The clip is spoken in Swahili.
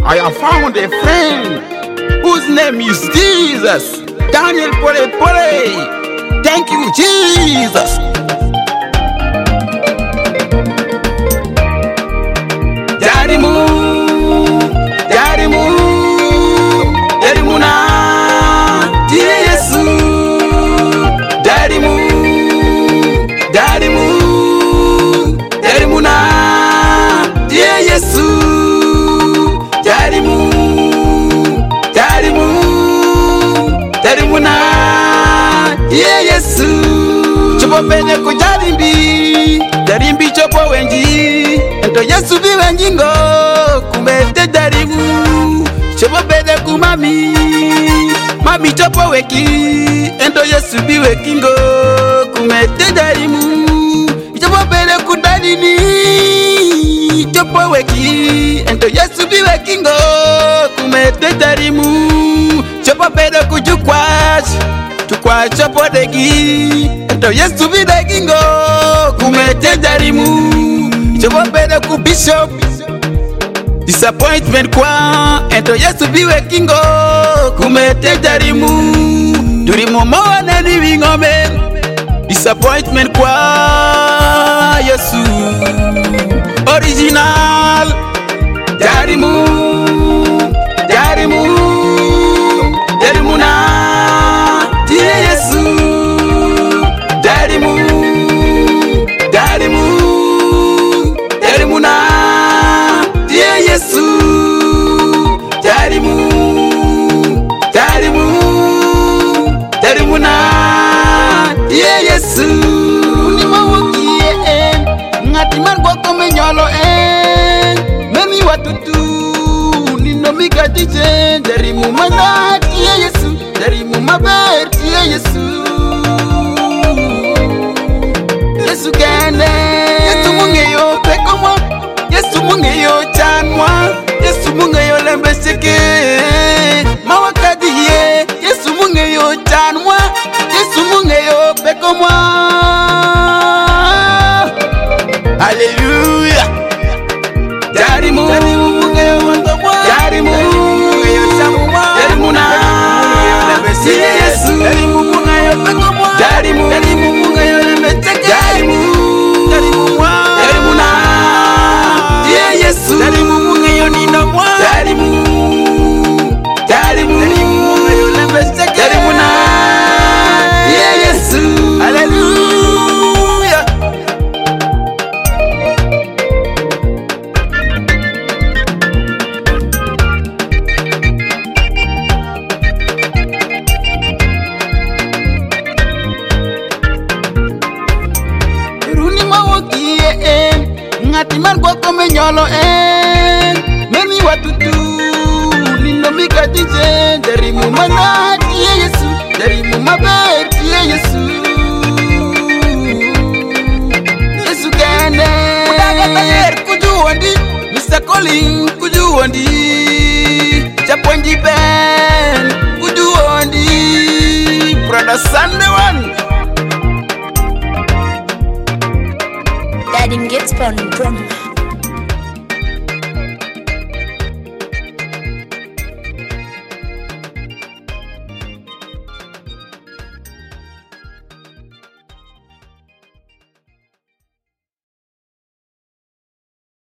I have found a friend whose name is Jesus. Daniel Pole Pole. Thank you, Jesus. Jarimu, Jarimu, Jarimuna, Tie Yesu. Jarimu, Jarimu, Jarimuna, Tie Yesu. Jarimu, Jarimu, Jarimuna, Tie Yesu. Chopo pene ko jarimbi, jarimbi chopo wenji. Ento Yesu bi wenjingo, kumete jarimu. Chopo pene ku mami, mami chopo weki. Ento Yesu bi wekingo, kumete jarimu. Chopo pene ku dadini, chopo weki. Ento Yesu bi wekingo, kumete jarimu. Chopo pene ku jukwash, tukwa chopo degi. Ento Yesu bi degingo, kumete jarimu. Chopo pene ku bishop, disappointment kwa. Ento Yesu bi wekingo, kumete jarimu. Durimu moana ni wingome, disappointment kwa Yesu. Original jarimu, jarimu, jarimuna, Tie Yesu. Jarimu, jarimu, jarimuna, Tie Yesu. Jarimu, jarimu, jarimuna, Tie Yesu. Ni mawokie ngati margo kome nyolo memi watutu nino mikatije. Jarimu mana Tie Yesu, jarimu maber Tie Yesu. Yesu kende, Yesu mungeyo pekomwa, Yesu mungeyo chanwa, Yesu mungeyo lembeseke mawakadiye. Yesu mungeyo chanwa, Yesu mungeyo pekomwa. Hallelujah. Jarimu, jarimu mungeyo pekomwa, jarimu mungeyo chanwa, jarimuna, Tie Yesu. Jarimu mungeyo pekomwa, jarimu, jarimu mungeyo lembeseke. Jarimu, jarimu wa, jarimuna, Tie Yesu. Jarimu mungeyo ninamwa, jarimu, jarimu, jarimu mungeyo lembeseke. Jarimuna, Tie Yesu. Hallelujah. Runi mawokie ngati margo kome nyolo memi watutu nino mikatije. Jarimu mana Tie Yesu, jarimu maber Tie Yesu. Yesu kende mudaga tayer kujuwandi, Mr. Colin kujuwandi, Chaponji Ben kujuwandi, Brother Sunday one. Daddy gets fun from